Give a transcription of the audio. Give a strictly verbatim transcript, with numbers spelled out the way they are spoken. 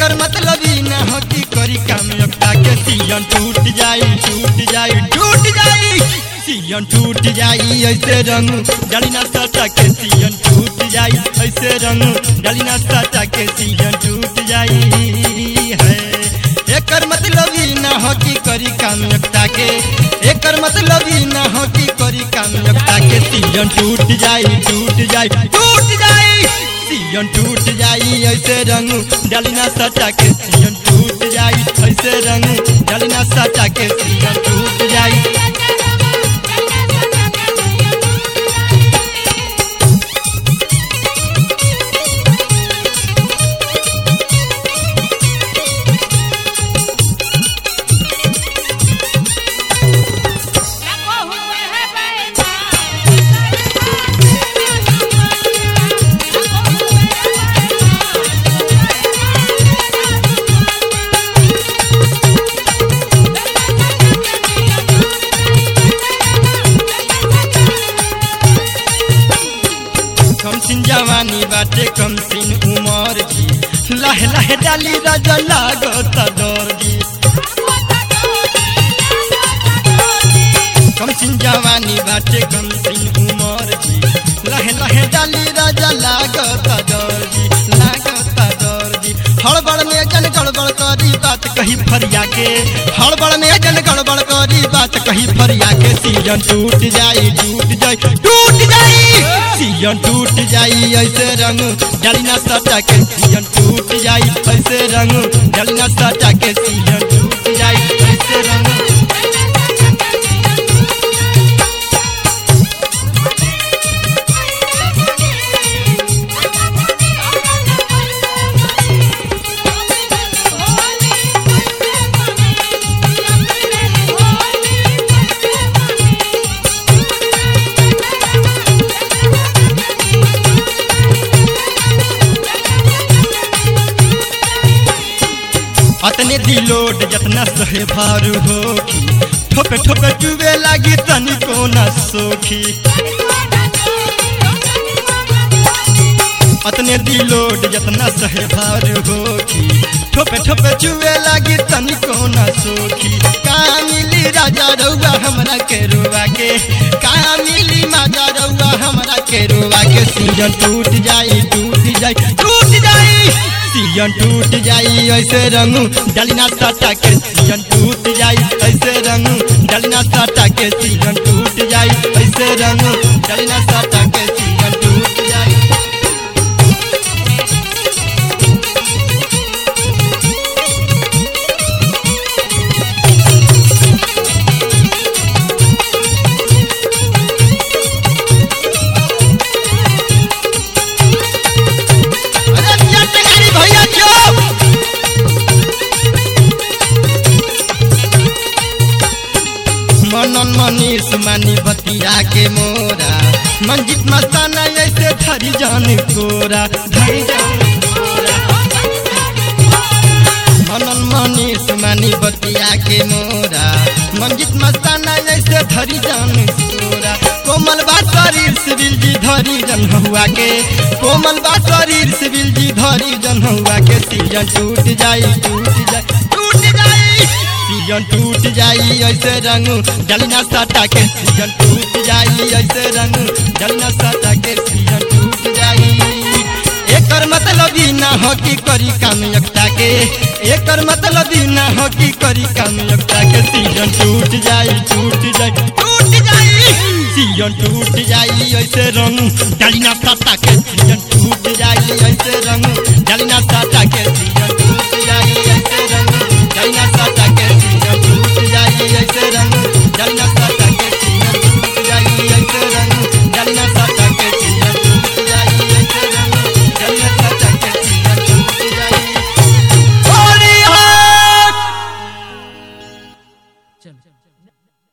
एकर मतलब ई ना हो कि करी काम एकता के सियन टूट जाई टूट जाई टूट जाई सियन टूट जाई ऐसे रंग डाली ना सटा के सियन टूट जाई ऐसे रंग डाली ना सटा के सियन टूट जाई है। एकर मतलब ई ना हो कि करी काम एकता के एकर मतलब ई ना हो कि करी काम एकता के सियन टूट जाई टूट जाई टूट जाई सियन टूट जाई ऐसे रंग डाली ना सटा के सियन टूट जाई ऐसे रंग डाली ना सटा के सियन टूट जाई। कमसिन जवानी बाटे कमसिन उमर जी लहे लहे डाली राजा लागत डर जी। कमसिन जवानी बाटे कमसिन उमर जी लहे लहे डाली राजा लागत डर जी लागत डर जी। हड़बड़ में जन गड़बड़ करी बात कही फरिया के हड़बड़ में जन गड़बड़ करी बात कही फरिया के सियन टूट जाई टूट जाई टूट जाई सियन टूट जाई ऐसे रंग डाली ना सटा के सियन टूट जाई ऐसे रंग डाली ना सटा के सियन टूट जाई ऐसे रंग। अतने दिलोट जतना सहे भारू होखी ठोपे ठोपे चुबे लागी तनिको न सोखी। अतने दिलोट जतना सहे भारू होखी ठोपे ठोपे चुबे लागी तनिको न सोखी। का मिली राजा रउआ हमरा के रुआ के का मिली माजा रउआ हमरा के रुआ के सियन टूट जाई टूट जाई टूट जाई सियन टूट जाई ऐसे रंग डाली ना सटा के सियन टूट जाई ऐसे रंग डाली ना सटा के सियन टूट जाई ऐसे रंग डाली ना सटा के सियन टूट जाई। मनन मनीष मानी बतिया के मोरा मंजित मस्ताना ऐसे धरी जान कोरा धरी जान कोरा। मनन मनीष मानी बतिया के मोरा मंजित मस्ताना ऐसे धरी जान कोरा। कोमल बा शरीर सिविल जी धरी जन हुआ के कोमल बा शरीर सिविल जी धरी जन हुआ के सियन टूट जाई टूट जाई टूट जाई सियन टूट जाई ऐसे रंग डाली ना सटा के सियन टूट जाई ऐसे रंग डाली ना सटा के सियन टूट जाई। एकर मतलब ई ना हो कि करी काम एकता के एकर मतलब ई ना हो कि करी काम एकता के सियन टूट जाई टूट जाई टूट जाई सियन टूट जाई ऐसे रंग डाली ना सटा के सियन टूट